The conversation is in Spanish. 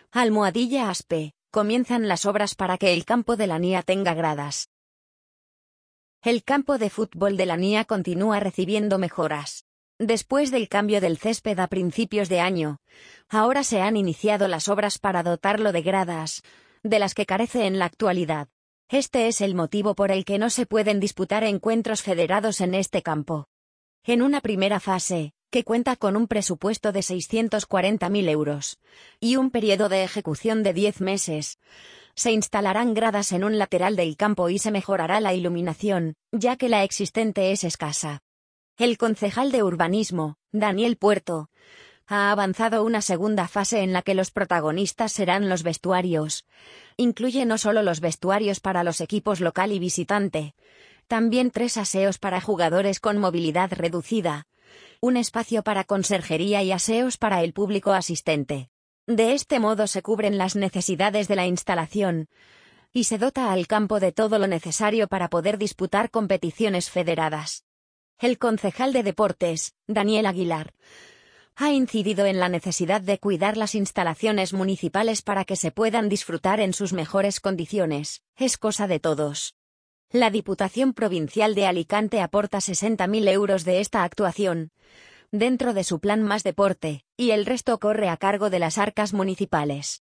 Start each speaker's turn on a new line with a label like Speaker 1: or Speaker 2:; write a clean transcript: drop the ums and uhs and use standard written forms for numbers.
Speaker 1: Almohadilla Aspe, comienzan las obras para que el campo de la Nia tenga gradas. El campo de fútbol de la Nia continúa recibiendo mejoras. Después del cambio del césped a principios de año, ahora se han iniciado las obras para dotarlo de gradas, de las que carece en la actualidad. Este es el motivo por el que no se pueden disputar encuentros federados en este campo. En una primera fase, que cuenta con un presupuesto de 640.000 euros y un periodo de ejecución de 10 meses, se instalarán gradas en un lateral del campo y se mejorará la iluminación, ya que la existente es escasa. El concejal de urbanismo, Daniel Puerto, ha avanzado una segunda fase en la que los protagonistas serán los vestuarios. Incluye no solo los vestuarios para los equipos local y visitante, también 3 aseos para jugadores con movilidad reducida, un espacio para conserjería y aseos para el público asistente. De este modo se cubren las necesidades de la instalación y se dota al campo de todo lo necesario para poder disputar competiciones federadas. El concejal de deportes, Daniel Aguilar, ha incidido en la necesidad de cuidar las instalaciones municipales para que se puedan disfrutar en sus mejores condiciones. Es cosa de todos. La Diputación Provincial de Alicante aporta 60.000 euros de esta actuación, dentro de su plan Más Deporte, y el resto corre a cargo de las arcas municipales.